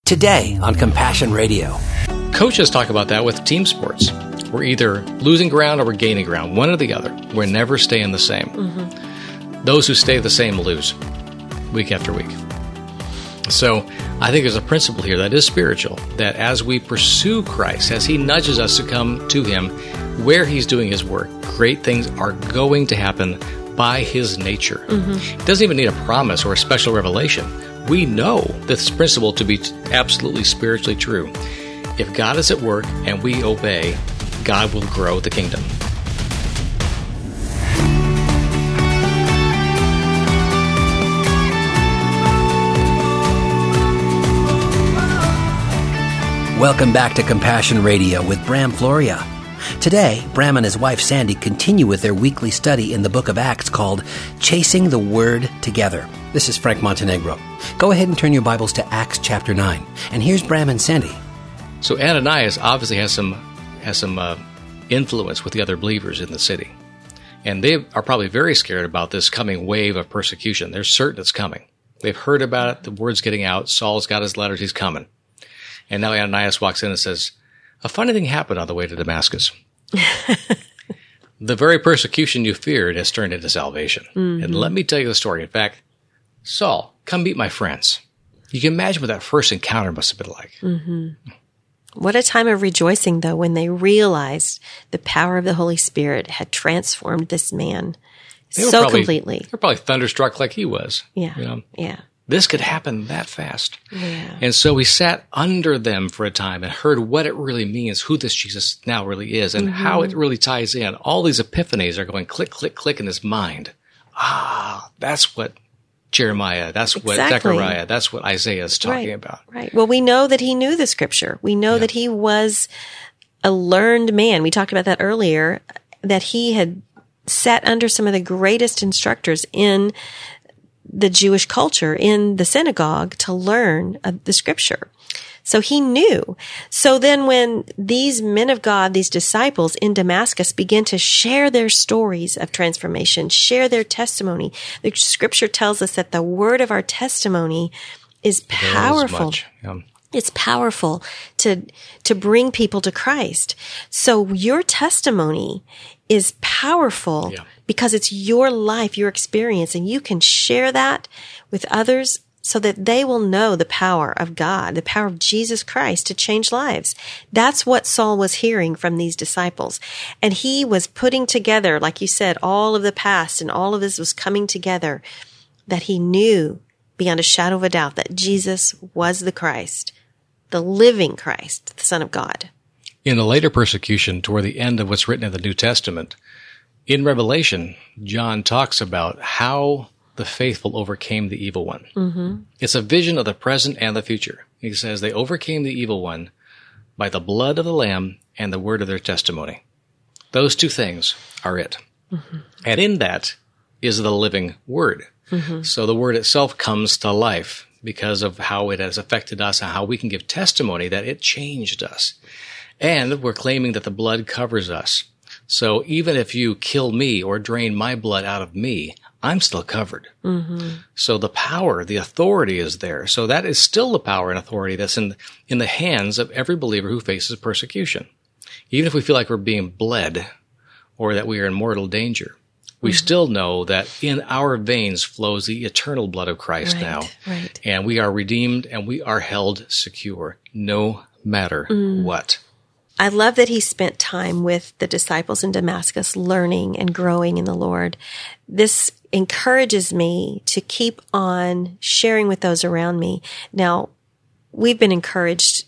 Today on Compassion Radio. Coaches talk about that with team sports. We're either losing ground or we're gaining ground, one or the other. We're never staying the same. Mm-hmm. Those who stay the same lose week after week. So I think there's a principle here that is spiritual, that as we pursue Christ, as He nudges us to come to Him where He's doing His work, great things are going to happen by His nature. Mm-hmm. It doesn't even need a promise or a special revelation. We know this principle to be absolutely spiritually true. If God is at work and we obey, God will grow the kingdom. Welcome back to Compassion Radio with Bram Floria. Today, Bram and his wife Sandy continue with their weekly study in the book of Acts called Chasing the Word Together. This is Frank Montenegro. Go ahead and turn your Bibles to Acts chapter 9. And here's Bram and Sandy. So Ananias obviously has some influence with the other believers in the city. And they are probably very scared about this coming wave of persecution. They're certain it's coming. They've heard about it. The word's getting out. Saul's got his letters. He's coming. And now Ananias walks in and says, a funny thing happened on the way to Damascus. The very persecution you feared has turned into salvation. Mm-hmm. And let me tell you the story. In fact, Saul, come meet my friends. You can imagine what that first encounter must have been like. Mm-hmm. What a time of rejoicing, though, when they realized the power of the Holy Spirit had transformed this man completely. They're probably thunderstruck like he was. Yeah. You know? Yeah. This could happen that fast. Yeah. And so we sat under them for a time and heard what it really means, who this Jesus now really is, and how it really ties in. All these epiphanies are going click, click, click in his mind. That's what Jeremiah, that's what Zechariah, that's what Isaiah is talking about. Right. Well, we know that he knew the scripture. We know that he was a learned man. We talked about that earlier, that he had sat under some of the greatest instructors in the Jewish culture, in the synagogue, to learn the scripture. So he knew. So then when these men of God, these disciples in Damascus began to share their stories of transformation, share their testimony, the scripture tells us that the word of our testimony is powerful. It's powerful to bring people to Christ. So your testimony is powerful because it's your life, your experience, and you can share that with others so that they will know the power of God, the power of Jesus Christ to change lives. That's what Saul was hearing from these disciples. And he was putting together, like you said, all of the past, and all of this was coming together, that he knew beyond a shadow of a doubt that Jesus was the Christ, the living Christ, the Son of God. In the later persecution, toward the end of what's written in the New Testament, in Revelation, John talks about how the faithful overcame the evil one. Mm-hmm. It's a vision of the present and the future. He says they overcame the evil one by the blood of the Lamb and the word of their testimony. Those two things are it. Mm-hmm. And in that is the living word. Mm-hmm. So the word itself comes to life because of how it has affected us and how we can give testimony that it changed us. And we're claiming that the blood covers us. So even if you kill me or drain my blood out of me, I'm still covered. Mm-hmm. So the power, the authority is there. So that is still the power and authority that's in the hands of every believer who faces persecution. Even if we feel like we're being bled or that we are in mortal danger, we still know that in our veins flows the eternal blood of Christ now. Right. And we are redeemed and we are held secure no matter what. I love that he spent time with the disciples in Damascus learning and growing in the Lord. This encourages me to keep on sharing with those around me. Now, we've been encouraged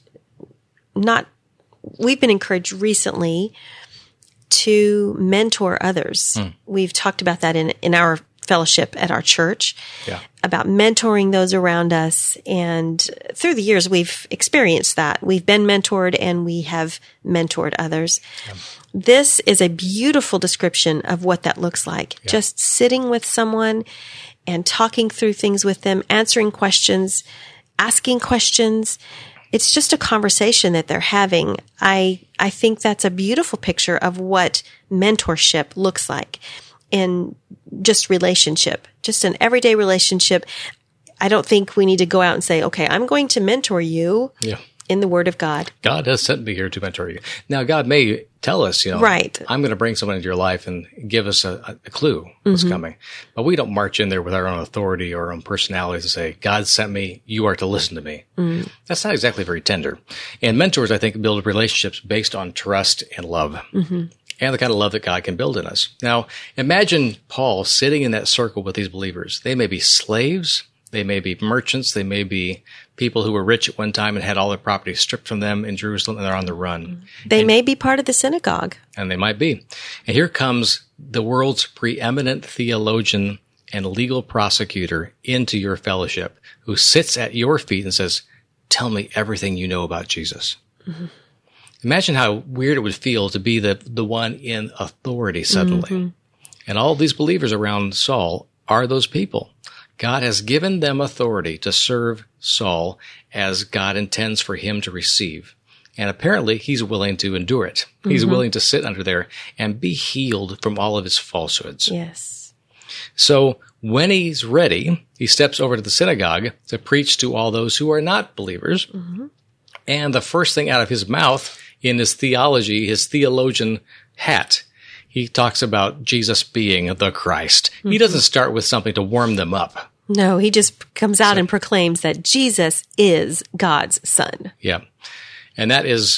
recently to mentor others. We've talked about that in our fellowship at our church, about mentoring those around us. And through the years, we've experienced that. We've been mentored and we have mentored others. This is a beautiful description of what that looks like. Just sitting with someone and talking through things with them, answering questions, asking questions. It's just a conversation that they're having. I think that's a beautiful picture of what mentorship looks like in just relationship, just an everyday relationship. I don't think we need to go out and say, okay, I'm going to mentor you in the Word of God. God has sent me here to mentor you. Now, God may tell us, right. I'm going to bring someone into your life and give us a clue what's coming. But we don't march in there with our own authority or our own personalities and say, God sent me, you are to listen to me. That's not exactly very tender. And mentors, I think, build relationships based on trust and love. And the kind of love that God can build in us. Now, imagine Paul sitting in that circle with these believers. They may be slaves. They may be merchants. They may be people who were rich at one time and had all their property stripped from them in Jerusalem, and they're on the run. They may be part of the synagogue. And they might be. And here comes the world's preeminent theologian and legal prosecutor into your fellowship, who sits at your feet and says, tell me everything you know about Jesus. Imagine how weird it would feel to be the one in authority suddenly. And all these believers around Saul are those people. God has given them authority to serve Saul as God intends for him to receive. And apparently he's willing to endure it. He's willing to sit under there and be healed from all of his falsehoods. Yes. So when he's ready, he steps over to the synagogue to preach to all those who are not believers. And the first thing out of his mouth in his theology, his theologian hat, he talks about Jesus being the Christ. He doesn't start with something to warm them up. No, he just comes out and proclaims that Jesus is God's Son. Yeah. And that is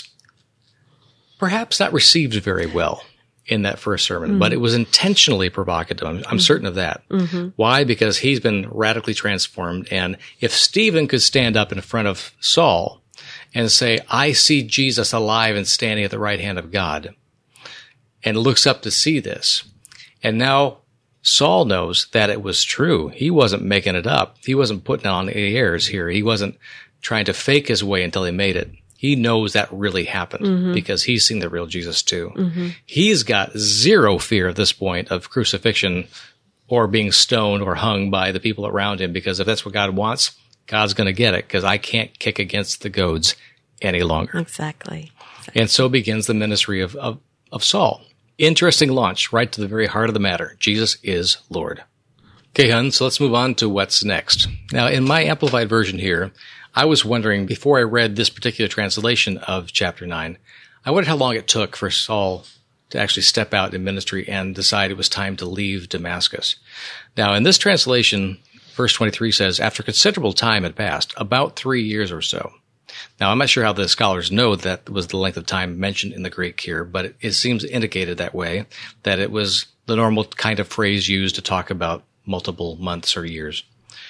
perhaps not received very well in that first sermon, but it was intentionally provocative. I'm certain of that. Why? Because he's been radically transformed. And if Stephen could stand up in front of Saul and say, I see Jesus alive and standing at the right hand of God, and looks up to see this, and now Saul knows that it was true. He wasn't making it up. He wasn't putting on any airs here. He wasn't trying to fake his way until he made it. He knows that really happened because he's seen the real Jesus too. He's got zero fear at this point of crucifixion or being stoned or hung by the people around him, because if that's what God wants, God's going to get it, because I can't kick against the goads any longer. Exactly. And so begins the ministry of Saul. Interesting launch right to the very heart of the matter. Jesus is Lord. Okay, hun, so let's move on to what's next. Now, in my amplified version here, I was wondering, before I read this particular translation of chapter 9, I wondered how long it took for Saul to actually step out in ministry and decide it was time to leave Damascus. Now, in this translation, verse 23 says, after considerable time had passed, about 3 years or so. Now, I'm not sure how the scholars know that was the length of time mentioned in the Greek here, but it seems indicated that way, that it was the normal kind of phrase used to talk about multiple months or years.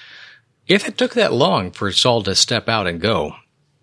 If it took that long for Saul to step out and go,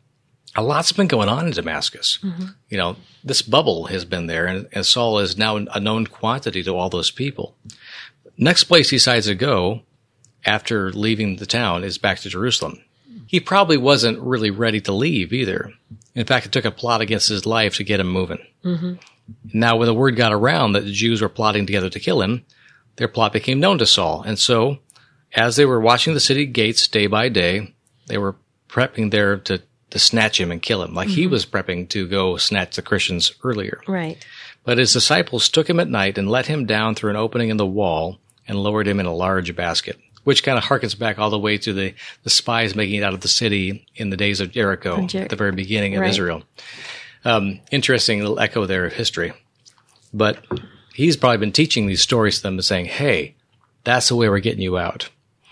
a lot's been going on in Damascus. This bubble has been there, and Saul is now a known quantity to all those people. Next place he decides to go after leaving the town is back to Jerusalem. He probably wasn't really ready to leave either. In fact, it took a plot against his life to get him moving. Now, when the word got around that the Jews were plotting together to kill him, their plot became known to Saul. And so, as they were watching the city gates day by day, they were prepping there to snatch him and kill him, like he was prepping to go snatch the Christians earlier. Right. But his disciples took him at night and let him down through an opening in the wall and lowered him in a large basket, which kind of harkens back all the way to the spies making it out of the city in the days of Jericho, at the very beginning of Israel. Interesting little echo there of history. But he's probably been teaching these stories to them and saying, hey, that's the way we're getting you out.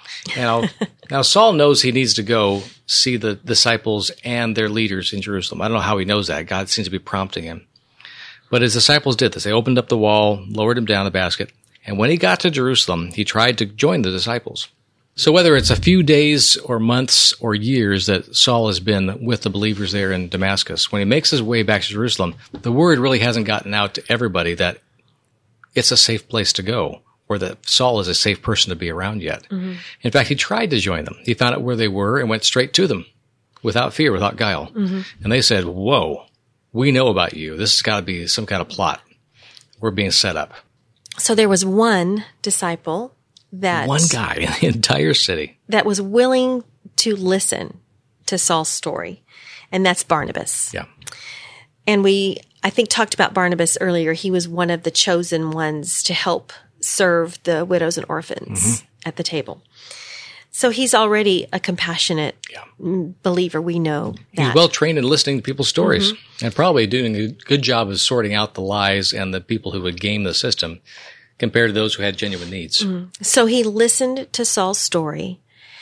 Now Saul knows he needs to go see the disciples and their leaders in Jerusalem. I don't know how he knows that. God seems to be prompting him. But his disciples did this. They opened up the wall, lowered him down the basket, and when he got to Jerusalem, he tried to join the disciples. So whether it's a few days or months or years that Saul has been with the believers there in Damascus, when he makes his way back to Jerusalem, the word really hasn't gotten out to everybody that it's a safe place to go, or that Saul is a safe person to be around yet. In fact, he tried to join them. He found out where they were and went straight to them without fear, without guile. And they said, whoa, we know about you. This has got to be some kind of plot. We're being set up. So there was one disciple one guy in the entire city that was willing to listen to Saul's story, and that's Barnabas. Yeah. And I think, talked about Barnabas earlier. He was one of the chosen ones to help serve the widows and orphans at the table. So he's already a compassionate believer. We know that. He's well trained in listening to people's stories and probably doing a good job of sorting out the lies and the people who would game the system compared to those who had genuine needs. So he listened to Saul's story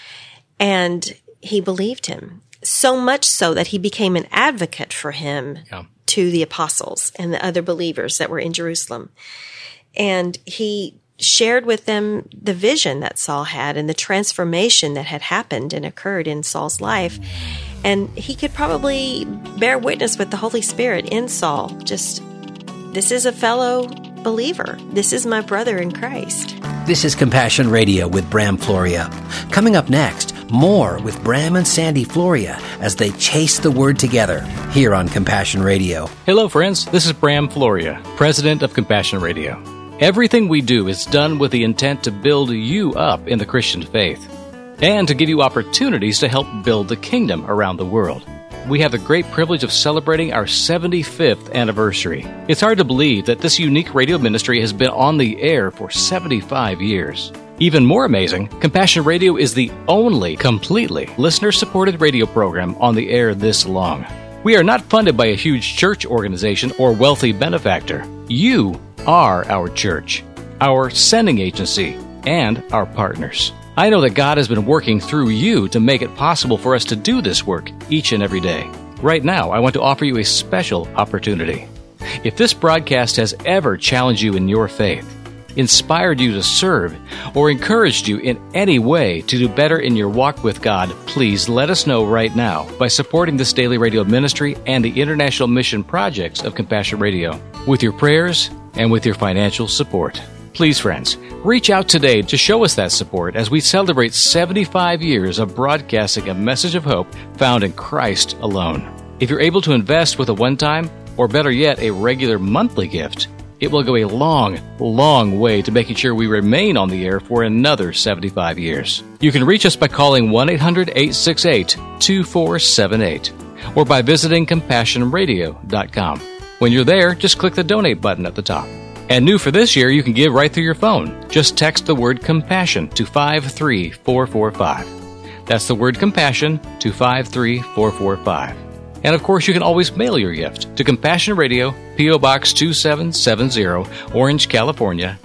and he believed him. So much so that he became an advocate for him to the apostles and the other believers that were in Jerusalem. And he shared with them the vision that Saul had and the transformation that had happened and occurred in Saul's life. And he could probably bear witness with the Holy Spirit in Saul. Just, this is a fellow believer. This is my brother in Christ. This is Compassion Radio with Bram Floria. Coming up next, more with Bram and Sandy Floria as they chase the word together here on Compassion Radio. Hello, friends. This is Bram Floria, president of Compassion Radio. Everything we do is done with the intent to build you up in the Christian faith and to give you opportunities to help build the kingdom around the world. We have the great privilege of celebrating our 75th anniversary. It's hard to believe that this unique radio ministry has been on the air for 75 years. Even more amazing, Compassion Radio is the only completely listener-supported radio program on the air this long. We are not funded by a huge church organization or wealthy benefactor. You are our church, our sending agency, and our partners. I know that God has been working through you to make it possible for us to do this work each and every day. Right now, I want to offer you a special opportunity. If this broadcast has ever challenged you in your faith, inspired you to serve, or encouraged you in any way to do better in your walk with God, please let us know right now by supporting this daily radio ministry and the international mission projects of Compassion Radio with your prayers and with your financial support. Please, friends, reach out today to show us that support as we celebrate 75 years of broadcasting a message of hope found in Christ alone. If you're able to invest with a one-time, or better yet, a regular monthly gift, it will go a long, long way to making sure we remain on the air for another 75 years. You can reach us by calling 1-800-868-2478 or by visiting CompassionRadio.com. When you're there, just click the donate button at the top. And new for this year, you can give right through your phone. Just text the word compassion to 53445. That's the word compassion to 53445. And of course, you can always mail your gift to Compassion Radio, P.O. Box 2770, Orange, California,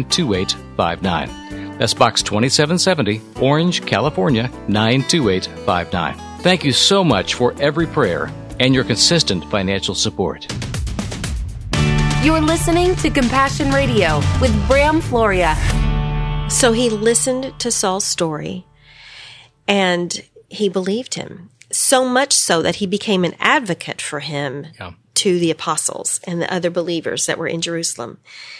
92859. That's Box 2770, Orange, California, 92859. Thank you so much for every prayer and your consistent financial support. You're listening to Compassion Radio with Bram Floria. So he listened to Saul's story and he believed him. So much so that he became an advocate for him to the apostles and the other believers that were in Jerusalem.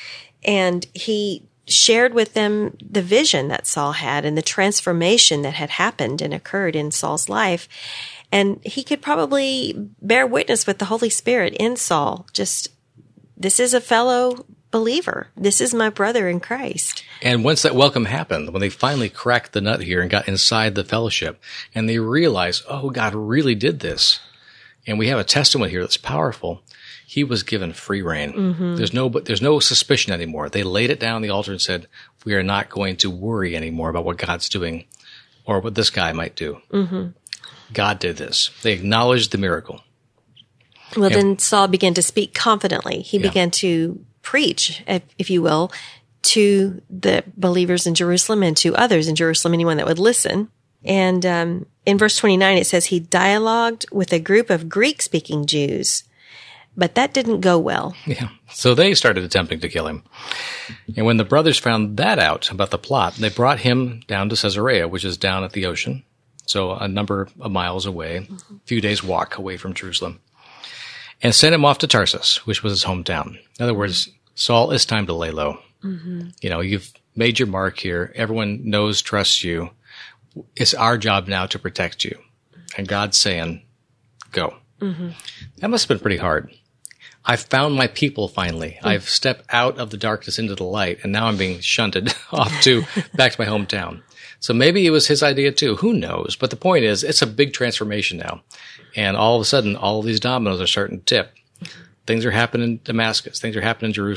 And he shared with them the vision that Saul had and the transformation that had happened and occurred in Saul's life. And he could probably bear witness with the Holy Spirit in Saul. Just, this is a fellow believer. This is my brother in Christ. And once that welcome happened, when they finally cracked the nut here and got inside the fellowship, and they realized, oh, God really did this, and we have a testimony here that's powerful, he was given free rein. Mm-hmm. There's no suspicion anymore. They laid it down on the altar and said, we are not going to worry anymore about what God's doing or what this guy might do. Mm-hmm. God did this. They acknowledged the miracle. Well, then Saul began to speak confidently. He began to preach, if you will, to the believers in Jerusalem and to others in Jerusalem, anyone that would listen. And in verse 29, it says he dialogued with a group of Greek-speaking Jews, but that didn't go well. Yeah. So they started attempting to kill him. And when the brothers found that out about the plot, they brought him down to Caesarea, which is down at the ocean, so a number of miles away, a few days' walk away from Jerusalem, and sent him off to Tarsus, which was his hometown. In other words, Saul, it's time to lay low. Mm-hmm. You know, you've made your mark here. Everyone knows, trusts you. It's our job now to protect you. And God's saying, go. Mm-hmm. That must have been pretty hard. I've found my people finally. Mm-hmm. I've stepped out of the darkness into the light, and now I'm being shunted off back to my hometown. So maybe it was his idea too. Who knows? But the point is, it's a big transformation now. And all of a sudden, all of these dominoes are starting to tip. Things are happening in Damascus. Things are happening in Jerusalem.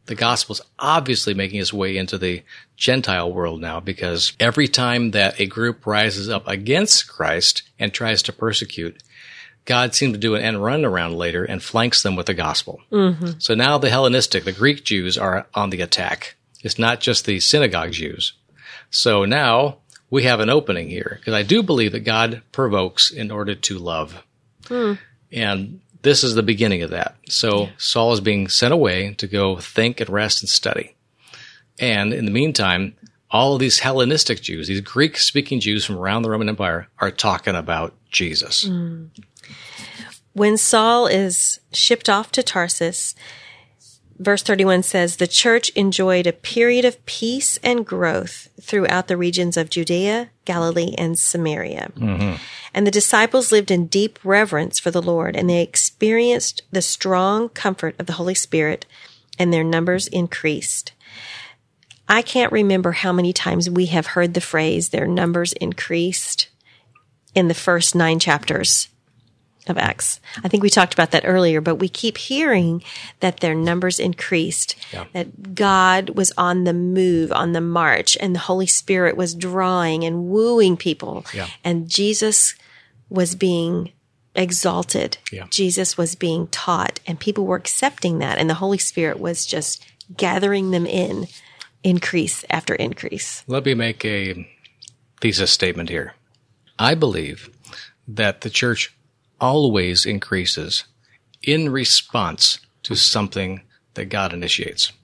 the gospel is obviously making its way into the Gentile world now, because every time that a group rises up against Christ and tries to persecute, God seems to do an end run around later and flanks them with the gospel. Mm-hmm. So now the Hellenistic, the Greek Jews are on the attack. It's not just the synagogue Jews. So now we have an opening here, because I do believe that God provokes in order to love. And this is the beginning of that. So Saul is being sent away to go think and rest and study. And in the meantime, all of these Hellenistic Jews, these Greek-speaking Jews from around the Roman Empire, are talking about Jesus. When Saul is shipped off to Tarsus, verse 31 says, the church enjoyed a period of peace and growth throughout the regions of Judea, Galilee, and Samaria. Mm-hmm. And the disciples lived in deep reverence for the Lord, and they experienced the strong comfort of the Holy Spirit, and their numbers increased. I can't remember how many times we have heard the phrase, their numbers increased, in the first 9 chapters of Acts. I think we talked about that earlier, but we keep hearing that their numbers increased, that God was on the move, on the march, and the Holy Spirit was drawing and wooing people, and Jesus was being exalted. Jesus was being taught, and people were accepting that, and the Holy Spirit was just gathering them in, increase after increase. Let me make a thesis statement here. I believe that the church always increases in response to something that God initiates.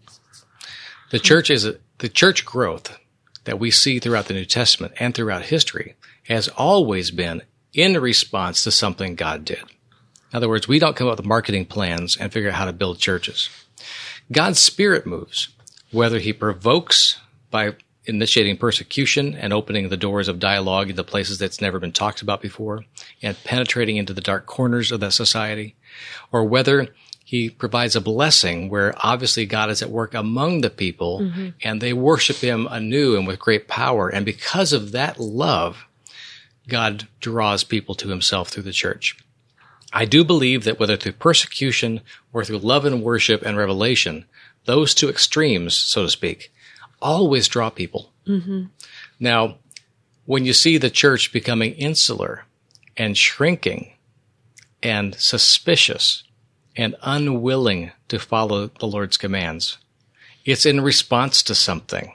The church growth that we see throughout the New Testament and throughout history has always been in response to something God did. In other words, we don't come up with marketing plans and figure out how to build churches. God's Spirit moves, whether he provokes by initiating persecution and opening the doors of dialogue into places that's never been talked about before and penetrating into the dark corners of that society, or whether he provides a blessing where obviously God is at work among the people and they worship him anew and with great power. And because of that love, God draws people to himself through the church. I do believe that whether through persecution or through love and worship and revelation, those two extremes, so to speak, always draw people. Now, when you see the church becoming insular and shrinking and suspicious and unwilling to follow the Lord's commands, it's in response to something.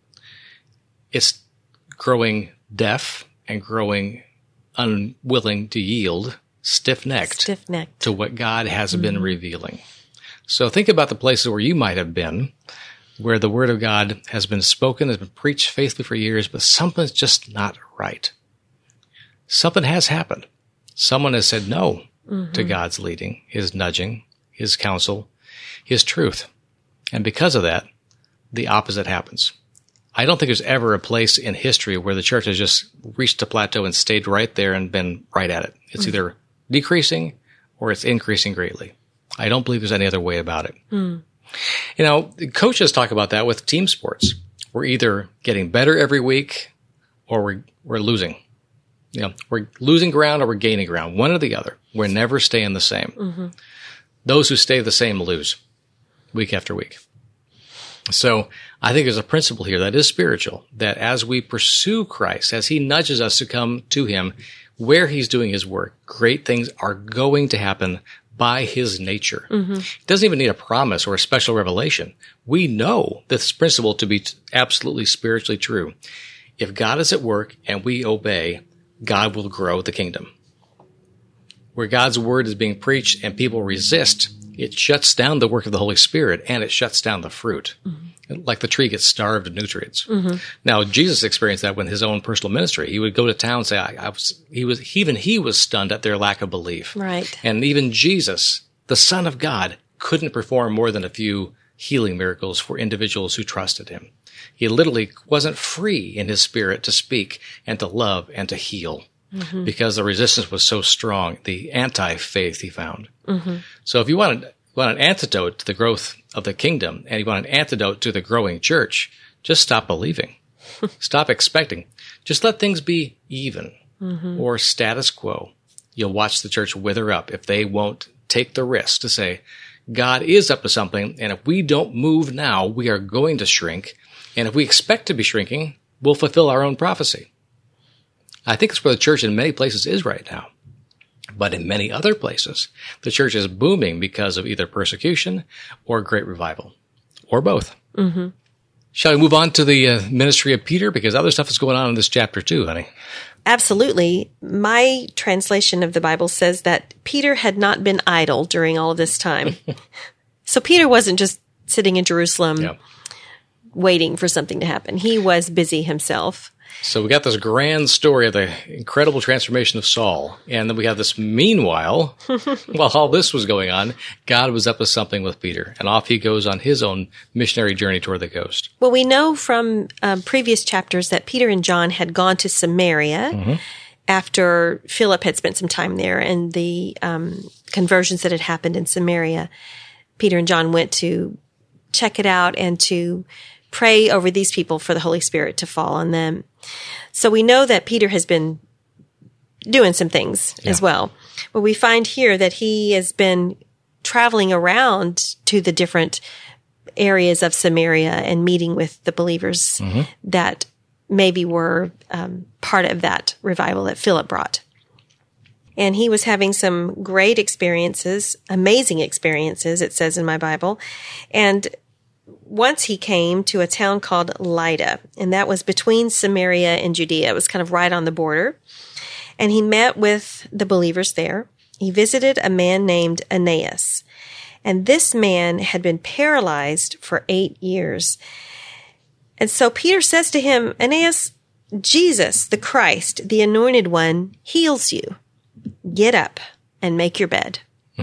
It's growing deaf and growing unwilling to yield, stiff-necked to what God has been revealing. So think about the places where you might have been, where the Word of God has been spoken, has been preached faithfully for years, but something's just not right. Something has happened. Someone has said no to God's leading, his nudging, his counsel, his truth. And because of that, the opposite happens. I don't think there's ever a place in history where the church has just reached a plateau and stayed right there and been right at it. It's either decreasing or it's increasing greatly. I don't believe there's any other way about it. You know, coaches talk about that with team sports. We're either getting better every week or we're losing. You know, we're losing ground or we're gaining ground, one or the other. We're never staying the same. Those who stay the same lose week after week. So I think there's a principle here that is spiritual, that as we pursue Christ, as he nudges us to come to him where he's doing his work, great things are going to happen by his nature. It doesn't even need a promise or a special revelation. We know this principle to be absolutely spiritually true. If God is at work and we obey, God will grow the kingdom. Where God's word is being preached and people resist, it shuts down the work of the Holy Spirit and it shuts down the fruit. Like the tree gets starved of nutrients. Now, Jesus experienced that with his own personal ministry. He would go to town and say, he was stunned at their lack of belief. Right. And even Jesus, the Son of God, couldn't perform more than a few healing miracles for individuals who trusted him. He literally wasn't free in his spirit to speak and to love and to heal because the resistance was so strong, the anti-faith he found. So if you want an antidote to the growth of the kingdom and you want an antidote to the growing church, just stop believing. Stop expecting. Just let things be even or status quo. You'll watch the church wither up if they won't take the risk to say, God is up to something, and if we don't move now, we are going to shrink. And if we expect to be shrinking, we'll fulfill our own prophecy. I think it's where the church in many places is right now. But in many other places, the church is booming because of either persecution or great revival, or both. Mm-hmm. Shall we move on to the ministry of Peter? Because other stuff is going on in this chapter too, honey. Absolutely. My translation of the Bible says that Peter had not been idle during all of this time. So Peter wasn't just sitting in Jerusalem waiting for something to happen. He was busy himself. So we got this grand story of the incredible transformation of Saul. And then we have this meanwhile, while all this was going on, God was up to something with Peter. And off he goes on his own missionary journey toward the coast. Well, we know from previous chapters that Peter and John had gone to Samaria after Philip had spent some time there and the conversions that had happened in Samaria. Peter and John went to check it out and to pray over these people for the Holy Spirit to fall on them. So we know that Peter has been doing some things as well. But we find here that he has been traveling around to the different areas of Samaria and meeting with the believers that maybe were part of that revival that Philip brought. And he was having some great experiences, amazing experiences, it says in my Bible. And once he came to a town called Lydda, and that was between Samaria and Judea. It was kind of right on the border. And he met with the believers there. He visited a man named Aeneas. And this man had been paralyzed for 8 years. And so Peter says to him, Aeneas, Jesus, the Christ, the Anointed One, heals you. Get up and make your bed.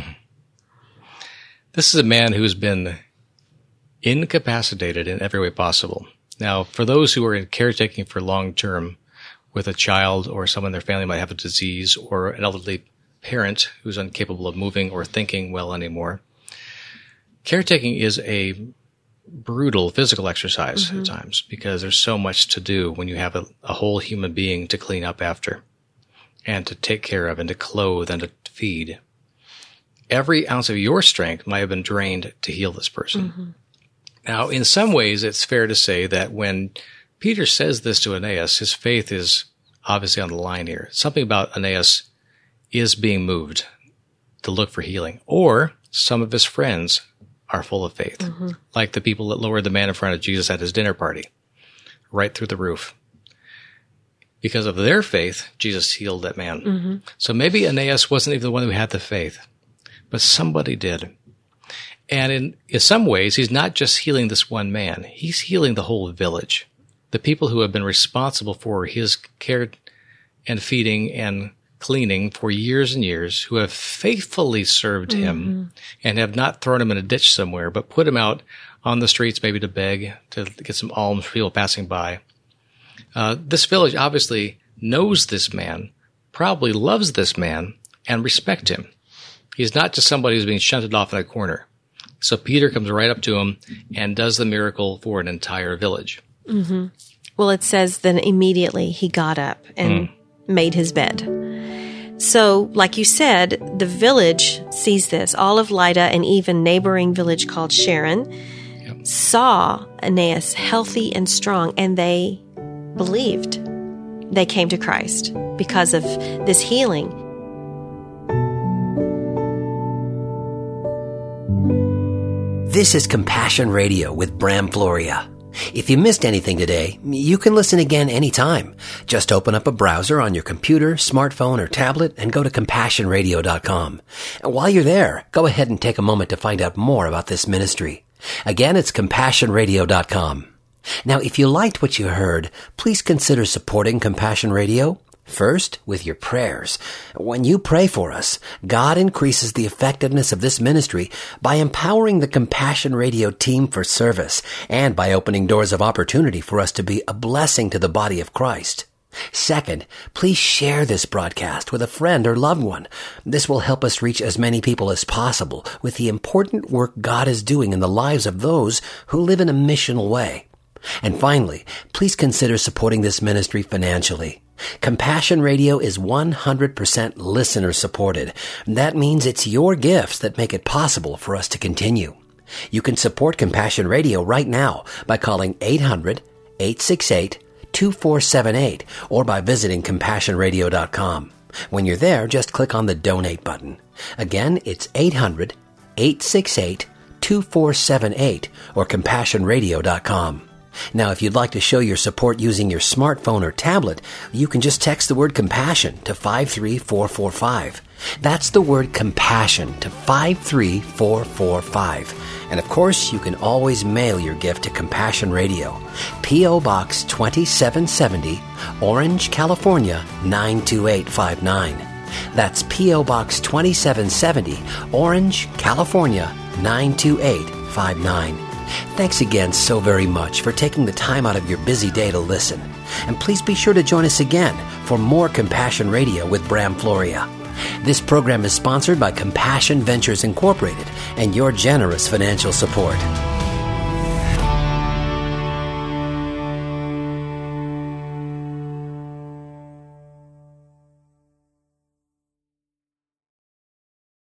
This is a man who's been incapacitated in every way possible. Now, for those who are in caretaking for long term with a child or someone in their family might have a disease or an elderly parent who's incapable of moving or thinking well anymore, caretaking is a brutal physical exercise at times because there's so much to do when you have a whole human being to clean up after and to take care of and to clothe and to feed. Every ounce of your strength might have been drained to heal this person. Now, in some ways, it's fair to say that when Peter says this to Aeneas, his faith is obviously on the line here. Something about Aeneas is being moved to look for healing. Or some of his friends are full of faith, like the people that lowered the man in front of Jesus at his dinner party, right through the roof. Because of their faith, Jesus healed that man. So maybe Aeneas wasn't even the one who had the faith, but somebody did. And in some ways, he's not just healing this one man. He's healing the whole village. The people who have been responsible for his care and feeding and cleaning for years and years, who have faithfully served him and have not thrown him in a ditch somewhere, but put him out on the streets maybe to beg, to get some alms for people passing by. This village obviously knows this man, probably loves this man, and respect him. He's not just somebody who's being shunted off in a corner. So Peter comes right up to him and does the miracle for an entire village. Well, it says then immediately he got up and made his bed. So, like you said, the village sees this. All of Lydda and even neighboring village called Sharon saw Aeneas healthy and strong, and they believed. They came to Christ because of this healing. This is Compassion Radio with Bram Floria. If you missed anything today, you can listen again anytime. Just open up a browser on your computer, smartphone, or tablet and go to CompassionRadio.com. And while you're there, go ahead and take a moment to find out more about this ministry. Again, it's CompassionRadio.com. Now, if you liked what you heard, please consider supporting Compassion Radio. First, with your prayers. When you pray for us, God increases the effectiveness of this ministry by empowering the Compassion Radio team for service and by opening doors of opportunity for us to be a blessing to the body of Christ. Second, please share this broadcast with a friend or loved one. This will help us reach as many people as possible with the important work God is doing in the lives of those who live in a missional way. And finally, please consider supporting this ministry financially. Compassion Radio is 100% listener supported. That means it's your gifts that make it possible for us to continue. You can support Compassion Radio right now by calling 800-868-2478 or by visiting CompassionRadio.com. When you're there, just click on the Donate button. Again, it's 800-868-2478 or CompassionRadio.com. Now, if you'd like to show your support using your smartphone or tablet, you can just text the word compassion to 53445. That's the word compassion to 53445. And of course, you can always mail your gift to Compassion Radio, P.O. Box 2770, Orange, California 92859. That's P.O. Box 2770, Orange, California 92859. Thanks again so very much for taking the time out of your busy day to listen. And please be sure to join us again for more Compassion Radio with Bram Floria. This program is sponsored by Compassion Ventures Incorporated and your generous financial support.